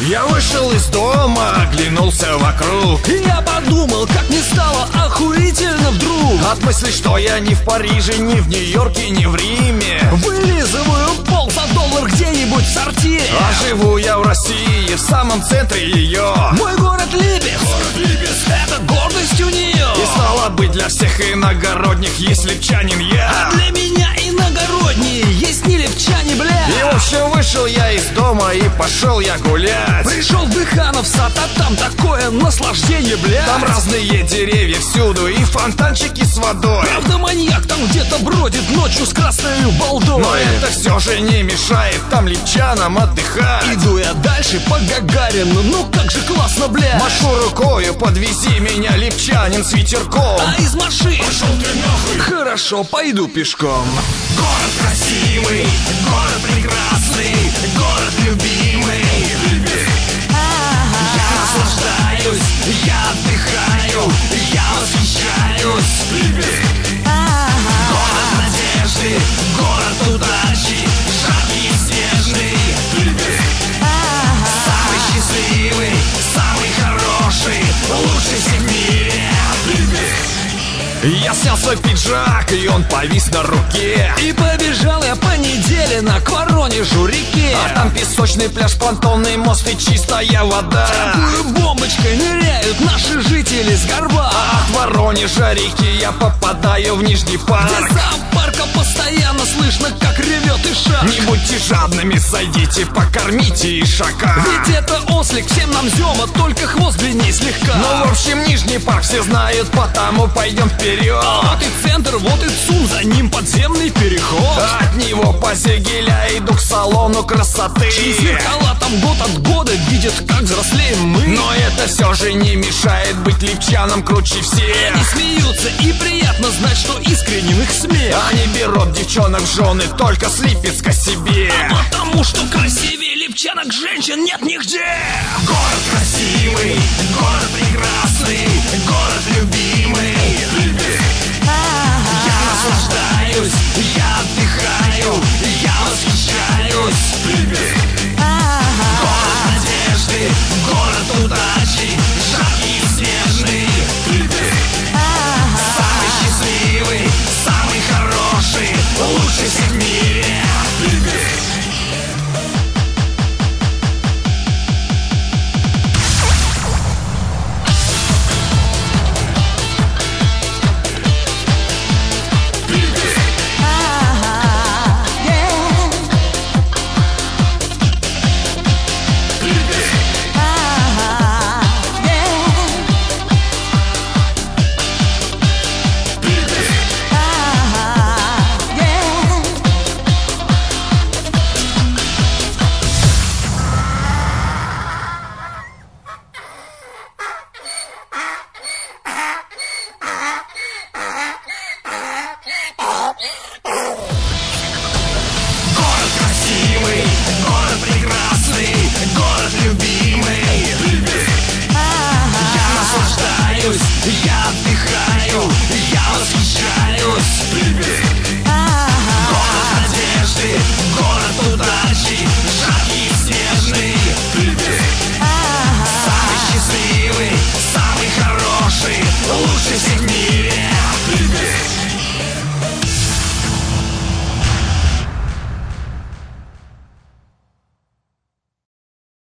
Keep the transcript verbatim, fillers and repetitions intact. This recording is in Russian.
Я вышел из дома, оглянулся вокруг, И я подумал, как мне стало охуительно вдруг. от мысли, что я не в Париже, не в Нью-Йорке, не в Риме, Вылизываю пол за доллар где-нибудь в сортире. а живу я в России, в самом центре ее. Мой город Липецк, Город Липецк. это гордость у нее. И стало быть, для всех иногородних есть липчанин я. А для меня иногородние есть не липчане, бля. И в общем вышел я из дома и пошел я гулять. Пришел в Дыханов сад, а там такое наслаждение, бля. Там разные деревья всюду и фонтанчики с водой. Правда, маньяк там где-то бродит ночью с красной балдой. Но это все же не мешает там липчанам отдыхать. Иду я дальше по Гагарину, ну как же классно, бля. Машу рукою, подвези меня, липчанин, с ветерком. А из машин Пошел ты нахуй. хорошо, пойду пешком. Город красивый, город прекрасный, город любимый. Я наслаждаюсь, я отдыхаю, я восхищаюсь. Город надежды, город удачи, жаркий и снежный. Самый счастливый, самый хороший, лучший всех в мире. Я снял свой пиджак, и он повис на руке. И побежал я по неделе на к Воронежу реке. А там песочный пляж, понтонный мост и чистая вода. Такую бомбочкой ныряют наши жители с горба. А от Воронежа реки я попадаю в Нижний парк. Из зоопарка постоянно слышно, как ревет ишак. Не будьте жадными, зайдите, покормите ишака. Ведь это ослик, всем нам зема, только хвост длинней слегка. Ну, в общем, Нижний парк все знают, потому пойдем вперед. Вот и центр, вот и ЦУМ, за ним подземный переход. От него по Зигеля иду к салону красоты. Через зеркала там год от года видят, как взрослеем мы. Но это все же не мешает быть липчанам круче всех. Они смеются, и приятно знать, что искренен их смех. Они берут девчонок в жены только с Липецка себе. А потому что красивее липчанок женщин нет нигде. Город красивый, город прекрасный, город любимый. Я наслаждаюсь, я отдыхаю, я восхищаюсь. Город надежды, город удачи, жаркий и снежный. Самый счастливый, самый хороший, лучший всех в мире. Город красивый, город прекрасный, город любимый. Я наслаждаюсь, я отдыхаю, я восхищаюсь.